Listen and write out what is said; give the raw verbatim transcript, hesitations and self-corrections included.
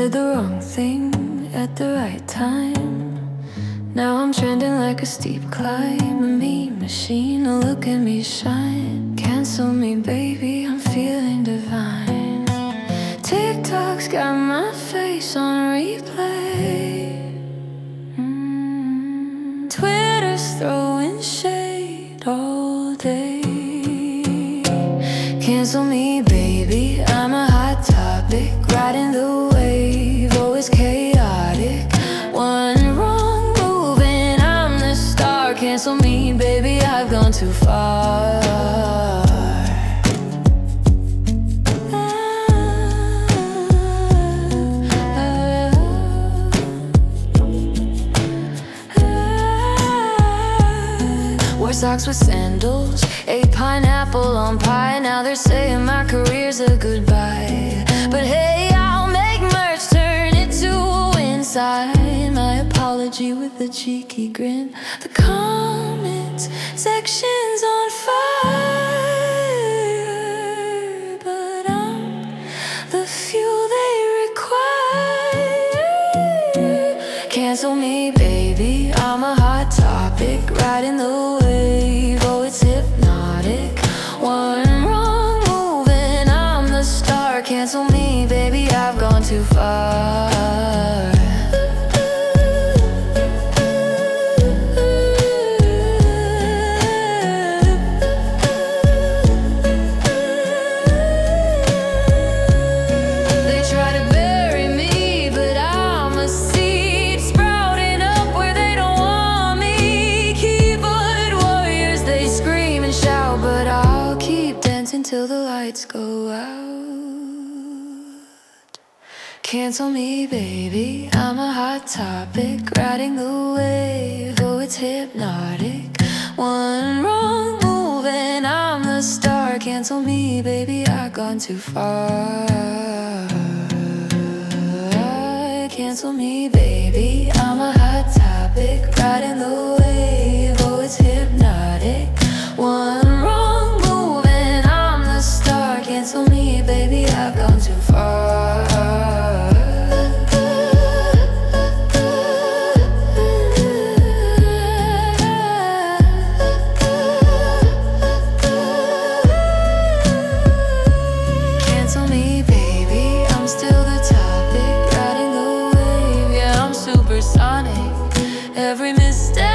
Said the wrong thing at the right time. Now I'm trending like a steep climb. A mean machine, oh, look at me shine. Cancel me, baby, I'm feeling divine. TikTok's got my face on replay. mm. Twitter's throwing shade all day. Cancel me, baby, I'm a hot topic. Riding the wave, always chaotic. One wrong move and I'm the star. Cancel me, baby, I've gone too far. Wore socks with sandals, ate pineapple on pie. Now they're saying my career's a goodbye. But hey, I'll make merch turn it to a win sign. My apology with a cheeky grin. The comments section's on fire, but I'm the fuel they require. Cancel me, baby, I'm a hot topic. Riding the wave, oh, it's hypnotic. One wrong move and I'm the star. Cancel me, baby, I've gone too far. They try to bury me, but I'm a seed sprouting up where they don't want me. Keyboard warriors, they scream and shout, but I'll keep dancing till the lights go out. Cancel me, baby, I'm a hot topic. Riding the wave, oh, it's hypnotic. One wrong move and I'm the star. Cancel me, baby, I've gone too far. Cancel me, baby, I'm a hot topic. Riding the wave, oh, it's hypnotic. One wrong move and I'm the star. Cancel me, baby, I've gone too far. Cancel me, baby, I'm still the topic. Riding the wave, yeah, I'm supersonic. Every mistake